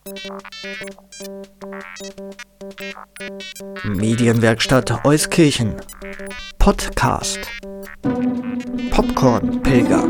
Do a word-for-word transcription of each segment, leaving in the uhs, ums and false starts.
Medienwerkstatt Euskirchen. Podcast. Popcorn-Pilger.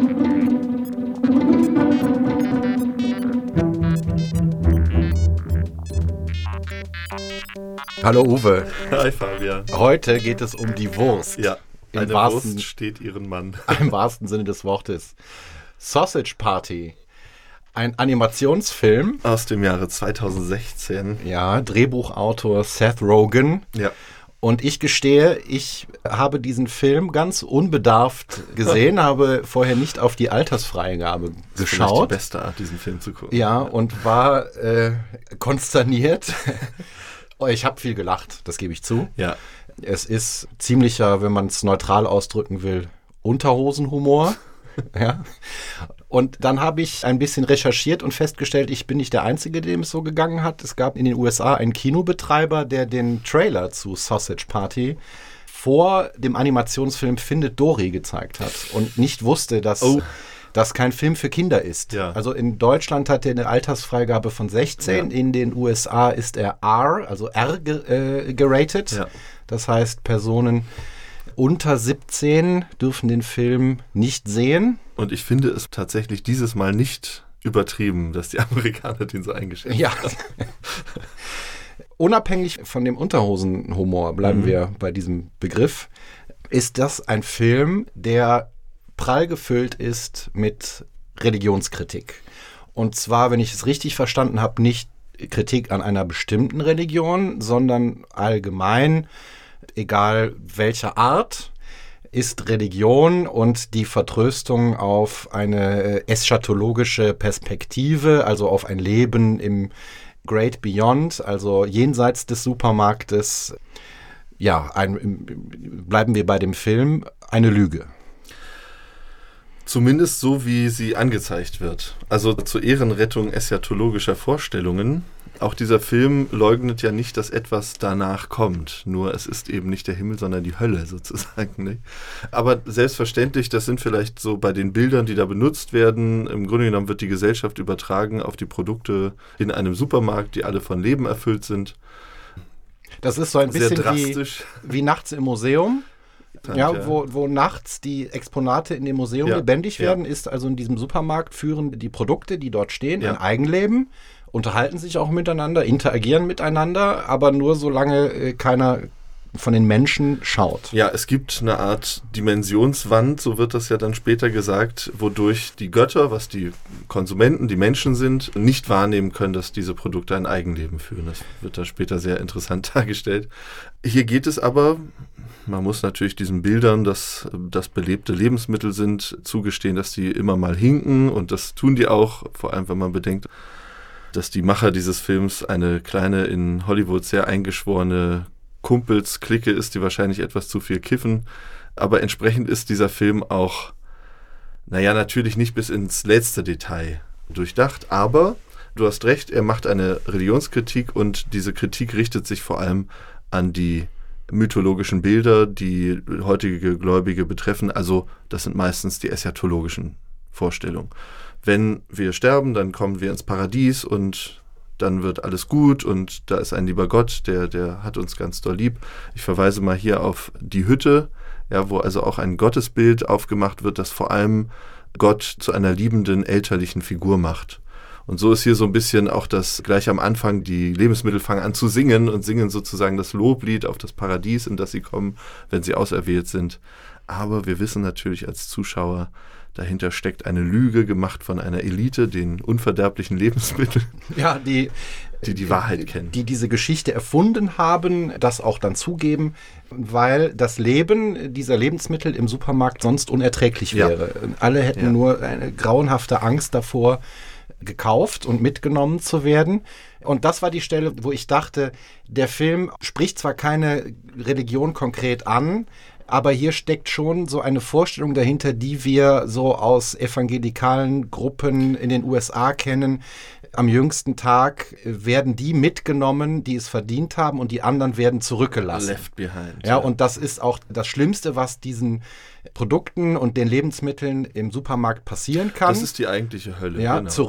Hallo Uwe. Hi Fabian. Heute geht es um die Wurst. Ja, Im eine wahrsten, Wurst steht ihren Mann. Im wahrsten Sinne des Wortes. Sausage Party. Ein Animationsfilm. Aus dem Jahre zweitausendsechzehn. Ja, Drehbuchautor Seth Rogen. Ja. Und ich gestehe, ich habe diesen Film ganz unbedarft gesehen, habe vorher nicht auf die Altersfreigabe Das ist geschaut. vielleicht die beste Art, diesen Film zu gucken. Ja, und war äh, konsterniert. Ich habe viel gelacht, das gebe ich zu. Ja. Es ist ziemlicher, wenn man es neutral ausdrücken will, Unterhosenhumor. Ja. Und dann habe ich ein bisschen recherchiert und festgestellt, ich bin nicht der Einzige, dem es so gegangen hat. Es gab in den U S A einen Kinobetreiber, der den Trailer zu Sausage Party vor dem Animationsfilm Findet Dory gezeigt hat und nicht wusste, dass Oh. das kein Film für Kinder ist. Ja. Also in Deutschland hat er eine Altersfreigabe von sechzehn, Ja. in den U S A ist er R, also R ge- äh, geratet. Ja. Das heißt, Personen unter siebzehn dürfen den Film nicht sehen. Und ich finde es tatsächlich dieses Mal nicht übertrieben, dass die Amerikaner den so eingeschätzt Ja. haben. Unabhängig von dem Unterhosenhumor, bleiben Mhm. wir bei diesem Begriff, ist das ein Film, der prall gefüllt ist mit Religionskritik. Und zwar, wenn ich es richtig verstanden habe, nicht Kritik an einer bestimmten Religion, sondern allgemein, egal welcher Art, ist Religion und die Vertröstung auf eine eschatologische Perspektive, also auf ein Leben im Great Beyond, also jenseits des Supermarktes. Ja, ein, bleiben wir bei dem Film, eine Lüge. Zumindest so, wie sie angezeigt wird. Also zur Ehrenrettung eschatologischer Vorstellungen. Auch dieser Film leugnet ja nicht, dass etwas danach kommt. Nur es ist eben nicht der Himmel, sondern die Hölle sozusagen. Ne? Aber selbstverständlich, das sind vielleicht so bei den Bildern, die da benutzt werden. Im Grunde genommen wird die Gesellschaft übertragen auf die Produkte in einem Supermarkt, die alle von Leben erfüllt sind. Das ist so ein Sehr bisschen drastisch. wie, wie nachts im Museum. Ja, Ja. wo, wo nachts die Exponate in dem Museum Ja. lebendig Ja. werden, ist also in diesem Supermarkt führen die Produkte, die dort stehen, Ja. ein Eigenleben, unterhalten sich auch miteinander, interagieren miteinander, aber nur solange äh, keiner von den Menschen schaut. Ja, es gibt eine Art Dimensionswand, so wird das ja dann später gesagt, wodurch die Götter, was die Konsumenten, die Menschen sind, nicht wahrnehmen können, dass diese Produkte ein Eigenleben führen. Das wird da später sehr interessant dargestellt. Hier geht es aber, man muss natürlich diesen Bildern, dass das belebte Lebensmittel sind, zugestehen, dass die immer mal hinken und das tun die auch, vor allem wenn man bedenkt, dass die Macher dieses Films eine kleine, in Hollywood sehr eingeschworene Kumpels-Clique ist, die wahrscheinlich etwas zu viel kiffen. Aber entsprechend ist dieser Film auch, naja, natürlich nicht bis ins letzte Detail durchdacht, aber du hast recht, er macht eine Religionskritik und diese Kritik richtet sich vor allem an die mythologischen Bilder, die heutige Gläubige betreffen. Also das sind meistens die eschatologischen Vorstellungen. Wenn wir sterben, dann kommen wir ins Paradies und dann wird alles gut und da ist ein lieber Gott, der, der hat uns ganz doll lieb. Ich verweise mal hier auf die Hütte, ja, wo also auch ein Gottesbild aufgemacht wird, das vor allem Gott zu einer liebenden, elterlichen Figur macht. Und so ist hier so ein bisschen auch das, gleich am Anfang, die Lebensmittel fangen an zu singen und singen sozusagen das Loblied auf das Paradies, in das sie kommen, wenn sie auserwählt sind. Aber wir wissen natürlich als Zuschauer, dahinter steckt eine Lüge, gemacht von einer Elite, den unverderblichen Lebensmitteln, Ja, die, die die Wahrheit kennen. die diese Geschichte erfunden haben, das auch dann zugeben, weil das Leben dieser Lebensmittel im Supermarkt sonst unerträglich Ja. wäre. Alle hätten Ja. nur eine grauenhafte Angst davor, gekauft und mitgenommen zu werden. Und das war die Stelle, wo ich dachte, der Film spricht zwar keine Religion konkret an, aber hier steckt schon so eine Vorstellung dahinter, die wir so aus evangelikalen Gruppen in den U S A kennen. Am jüngsten Tag werden die mitgenommen, die es verdient haben, und die anderen werden zurückgelassen. Left behind. Ja, und das ist auch das Schlimmste, was diesen Produkten und den Lebensmitteln im Supermarkt passieren kann. Das ist die eigentliche Hölle. Ja, genau. zurück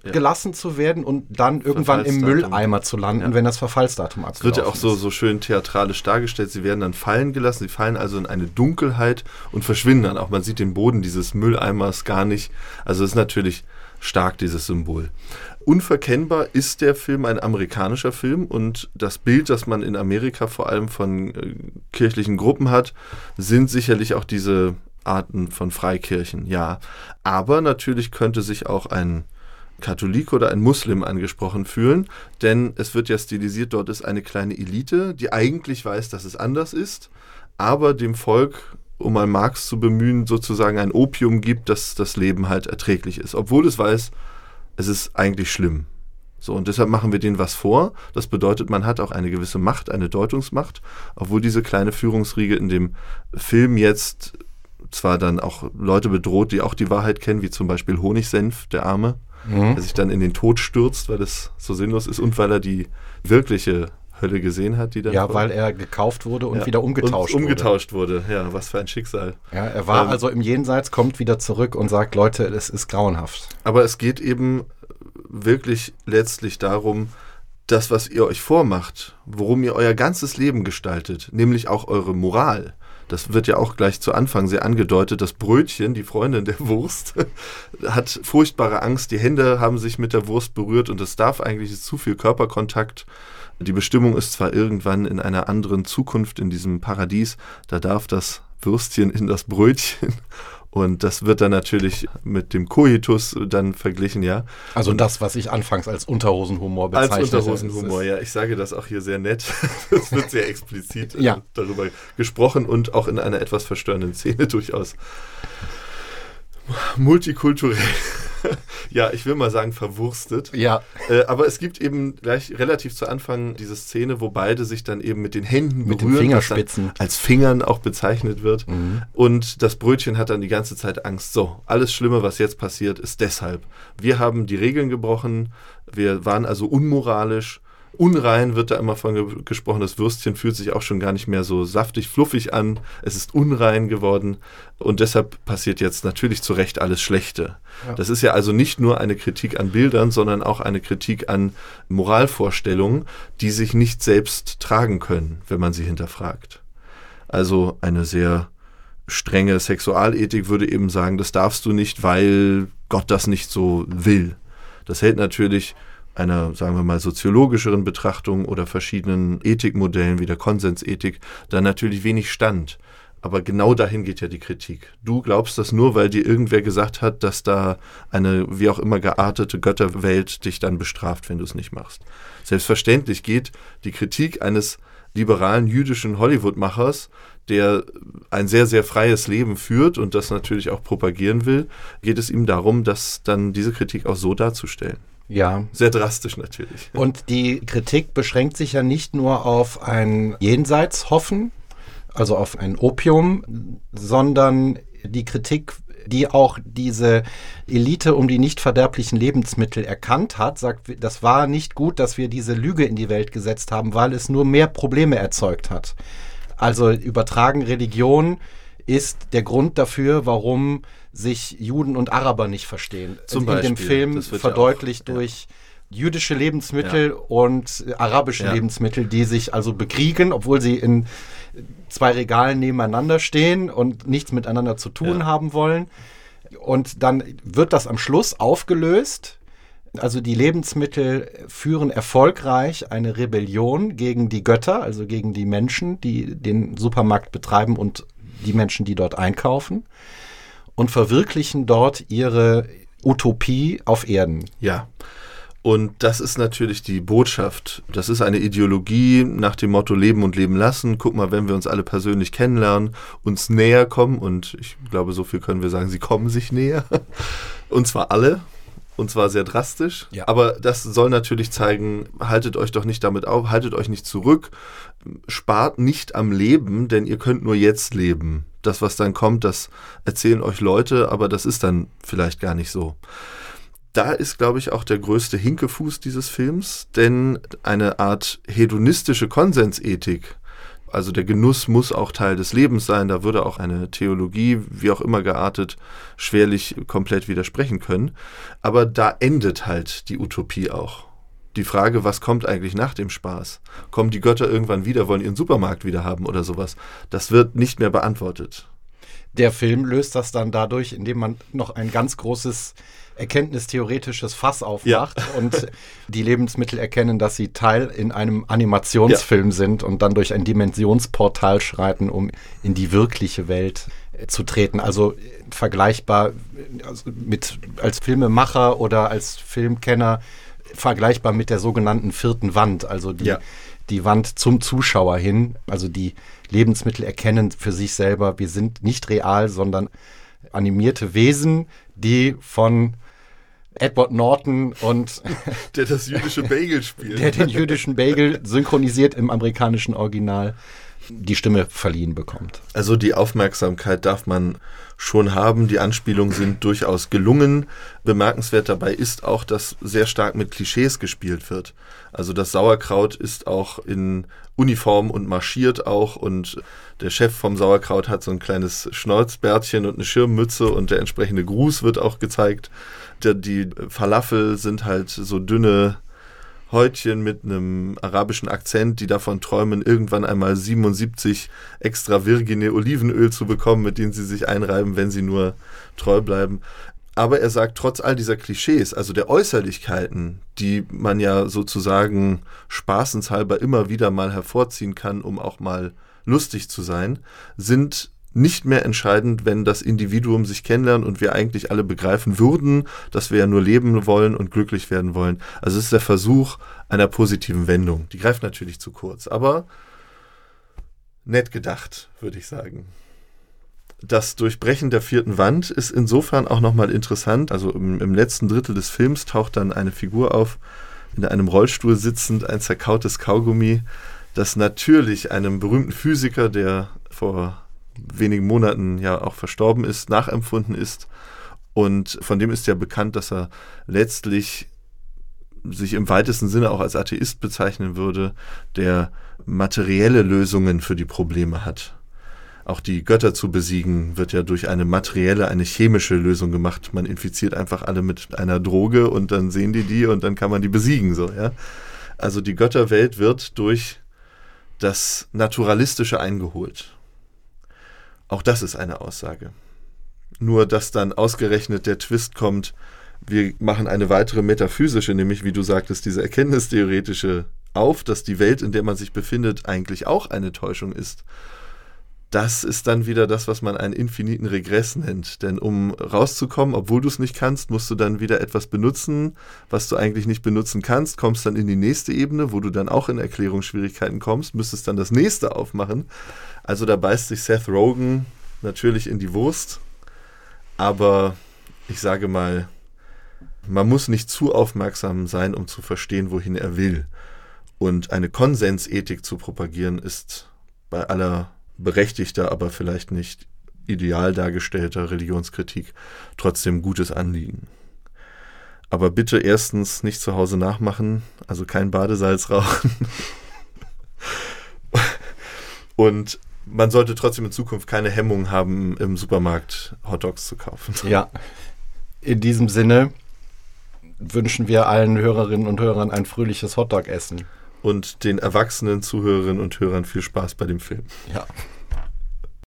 Ja. gelassen zu werden und dann irgendwann im Mülleimer zu landen, ja. wenn das Verfallsdatum abgelaufen ist. Es wird ja auch so, so schön theatralisch dargestellt. Sie werden dann fallen gelassen, sie fallen also in eine Dunkelheit und verschwinden dann auch. Man sieht den Boden dieses Mülleimers gar nicht. Also es ist natürlich stark, dieses Symbol. Unverkennbar ist der Film ein amerikanischer Film und das Bild, das man in Amerika vor allem von äh, kirchlichen Gruppen hat, sind sicherlich auch diese Arten von Freikirchen, ja. Aber natürlich könnte sich auch ein Katholik oder ein Muslim angesprochen fühlen, denn es wird ja stilisiert, dort ist eine kleine Elite, die eigentlich weiß, dass es anders ist, aber dem Volk, um mal Marx zu bemühen, sozusagen ein Opium gibt, dass das Leben halt erträglich ist, obwohl es weiß, es ist eigentlich schlimm. So, und deshalb machen wir denen was vor. Das bedeutet, man hat auch eine gewisse Macht, eine Deutungsmacht, obwohl diese kleine Führungsriege in dem Film jetzt zwar dann auch Leute bedroht, die auch die Wahrheit kennen, wie zum Beispiel Honigsenf, der Arme, mhm. der sich dann in den Tod stürzt, weil es so sinnlos ist und weil er die wirkliche Hölle gesehen hat, die dann... Ja, weil er gekauft wurde und ja, wieder umgetauscht und umgetauscht wurde. wurde. Ja, was für ein Schicksal. Ja, er war ähm, also im Jenseits, kommt wieder zurück und sagt, Leute, es ist grauenhaft. Aber es geht eben wirklich letztlich darum, das, was ihr euch vormacht, worum ihr euer ganzes Leben gestaltet, nämlich auch eure Moral. Das wird ja auch gleich zu Anfang sehr angedeutet. Das Brötchen, die Freundin der Wurst, hat furchtbare Angst. Die Hände haben sich mit der Wurst berührt und es darf eigentlich zu viel Körperkontakt. Die Bestimmung ist zwar irgendwann in einer anderen Zukunft, in diesem Paradies, da darf das Würstchen in das Brötchen. Und das wird dann natürlich mit dem Koitus dann verglichen, ja. Also das, was ich anfangs als Unterhosenhumor bezeichnete. Als Unterhosenhumor, ja. Ich sage das auch hier sehr nett. Es wird sehr explizit ja. darüber gesprochen und auch in einer etwas verstörenden Szene durchaus multikulturell. Ja, ich will mal sagen verwurstet. Ja. Äh, aber es gibt eben gleich relativ zu Anfang diese Szene, wo beide sich dann eben mit den Händen mit berühren, den Fingerspitzen, was dann als Fingern auch bezeichnet wird. Mhm. Und das Brötchen hat dann die ganze Zeit Angst. So, alles Schlimme, was jetzt passiert, ist deshalb. Wir haben die Regeln gebrochen, wir waren also unmoralisch. Unrein wird da immer von ge- gesprochen. Das Würstchen fühlt sich auch schon gar nicht mehr so saftig, fluffig an. Es ist unrein geworden. Und deshalb passiert jetzt natürlich zu Recht alles Schlechte. Ja. Das ist ja also nicht nur eine Kritik an Bildern, sondern auch eine Kritik an Moralvorstellungen, die sich nicht selbst tragen können, wenn man sie hinterfragt. Also eine sehr strenge Sexualethik würde eben sagen, das darfst du nicht, weil Gott das nicht so will. Das hält natürlich einer, sagen wir mal, soziologischeren Betrachtung oder verschiedenen Ethikmodellen wie der Konsensethik dann natürlich wenig stand. Aber genau dahin geht ja die Kritik. Du glaubst das nur, weil dir irgendwer gesagt hat, dass da eine wie auch immer geartete Götterwelt dich dann bestraft, wenn du es nicht machst. Selbstverständlich geht die Kritik eines liberalen jüdischen Hollywood-Machers, der ein sehr, sehr freies Leben führt und das natürlich auch propagieren will, geht es ihm darum, das dann diese Kritik auch so darzustellen. Ja. Sehr drastisch natürlich. Und die Kritik beschränkt sich ja nicht nur auf ein Jenseitshoffen, also auf ein Opium, sondern die Kritik, die auch diese Elite um die nicht verderblichen Lebensmittel erkannt hat, sagt, das war nicht gut, dass wir diese Lüge in die Welt gesetzt haben, weil es nur mehr Probleme erzeugt hat. Also übertragen, Religion ist der Grund dafür, warum sich Juden und Araber nicht verstehen. Zum in Beispiel, dem Film verdeutlicht ja auch, durch ja. jüdische Lebensmittel ja. und arabische ja. Lebensmittel, die sich also bekriegen, obwohl sie in zwei Regalen nebeneinander stehen und nichts miteinander zu tun ja. haben wollen. Und dann wird das am Schluss aufgelöst. Also die Lebensmittel führen erfolgreich eine Rebellion gegen die Götter, also gegen die Menschen, die den Supermarkt betreiben und die Menschen, die dort einkaufen, und verwirklichen dort ihre Utopie auf Erden. Ja, und das ist natürlich die Botschaft. Das ist eine Ideologie nach dem Motto Leben und Leben lassen. Guck mal, wenn wir uns alle persönlich kennenlernen, uns näher kommen, und ich glaube, so viel können wir sagen, sie kommen sich näher, und zwar alle. Und zwar sehr drastisch. Ja. Aber das soll natürlich zeigen, haltet euch doch nicht damit auf, haltet euch nicht zurück, spart nicht am Leben, denn ihr könnt nur jetzt leben. Das, was dann kommt, das erzählen euch Leute, aber das ist dann vielleicht gar nicht so. Da ist, glaube ich, auch der größte Hinkefuß dieses Films, denn eine Art hedonistische Konsensethik, Also der Genuss muss auch Teil des Lebens sein. Da würde auch eine Theologie, wie auch immer geartet, schwerlich komplett widersprechen können. Aber da endet halt die Utopie auch. Die Frage, was kommt eigentlich nach dem Spaß? Kommen die Götter irgendwann wieder, wollen ihren Supermarkt wieder haben oder sowas? Das wird nicht mehr beantwortet. Der Film löst das dann dadurch, indem man noch ein ganz großes erkenntnistheoretisches Fass aufmacht ja. und die Lebensmittel erkennen, dass sie Teil in einem Animationsfilm ja. sind und dann durch ein Dimensionsportal schreiten, um in die wirkliche Welt äh, zu treten. Also vergleichbar also mit als Filmemacher oder als Filmkenner vergleichbar mit der sogenannten vierten Wand, also die, ja. die Wand zum Zuschauer hin, also die Lebensmittel erkennen für sich selber, wir sind nicht real, sondern animierte Wesen, die von Edward Norton und der das jüdische Bagel spielt. Der den jüdischen Bagel synchronisiert im amerikanischen Original die Stimme verliehen bekommt. Also die Aufmerksamkeit darf man schon haben. Die Anspielungen sind durchaus gelungen. Bemerkenswert dabei ist auch, dass sehr stark mit Klischees gespielt wird. Also das Sauerkraut ist auch in Uniform und marschiert auch und der Chef vom Sauerkraut hat so ein kleines Schnauzbärtchen und eine Schirmmütze und der entsprechende Gruß wird auch gezeigt. Der, die Falafel sind halt so dünne Häutchen mit einem arabischen Akzent, die davon träumen, irgendwann einmal siebenundsiebzig extra virgine Olivenöl zu bekommen, mit denen sie sich einreiben, wenn sie nur treu bleiben. Aber er sagt, trotz all dieser Klischees, also der Äußerlichkeiten, die man ja sozusagen spaßenshalber immer wieder mal hervorziehen kann, um auch mal lustig zu sein, sind nicht mehr entscheidend, wenn das Individuum sich kennenlernt und wir eigentlich alle begreifen würden, dass wir ja nur leben wollen und glücklich werden wollen. Also es ist der Versuch einer positiven Wendung. Die greift natürlich zu kurz, aber nett gedacht, würde ich sagen. Das Durchbrechen der vierten Wand ist insofern auch nochmal interessant. Also im, im letzten Drittel des Films taucht dann eine Figur auf, in einem Rollstuhl sitzend, ein zerkautes Kaugummi, das natürlich einem berühmten Physiker, der vor wenigen Monaten ja auch verstorben ist, nachempfunden ist. Und von dem ist ja bekannt, dass er letztlich sich im weitesten Sinne auch als Atheist bezeichnen würde, der materielle Lösungen für die Probleme hat. Auch die Götter zu besiegen wird ja durch eine materielle, eine chemische Lösung gemacht. Man infiziert einfach alle mit einer Droge und dann sehen die die und dann kann man die besiegen. So, ja? Also die Götterwelt wird durch das Naturalistische eingeholt. Auch das ist eine Aussage. Nur, dass dann ausgerechnet der Twist kommt, wir machen eine weitere metaphysische, nämlich, wie du sagtest, diese erkenntnistheoretische auf, dass die Welt, in der man sich befindet, eigentlich auch eine Täuschung ist. Das ist dann wieder das, was man einen infiniten Regress nennt. Denn um rauszukommen, obwohl du es nicht kannst, musst du dann wieder etwas benutzen, was du eigentlich nicht benutzen kannst, kommst dann in die nächste Ebene, wo du dann auch in Erklärungsschwierigkeiten kommst, müsstest dann das nächste aufmachen. Also da beißt sich Seth Rogen natürlich in die Wurst. Aber ich sage mal, man muss nicht zu aufmerksam sein, um zu verstehen, wohin er will. Und eine Konsensethik zu propagieren, ist bei aller berechtigter, aber vielleicht nicht ideal dargestellter Religionskritik trotzdem gutes Anliegen. Aber bitte erstens nicht zu Hause nachmachen, also kein Badesalz rauchen. Und man sollte trotzdem in Zukunft keine Hemmung haben, im Supermarkt Hotdogs zu kaufen. Ja, in diesem Sinne wünschen wir allen Hörerinnen und Hörern ein fröhliches Hotdog-Essen. Und den erwachsenen Zuhörerinnen und Hörern viel Spaß bei dem Film. Ja.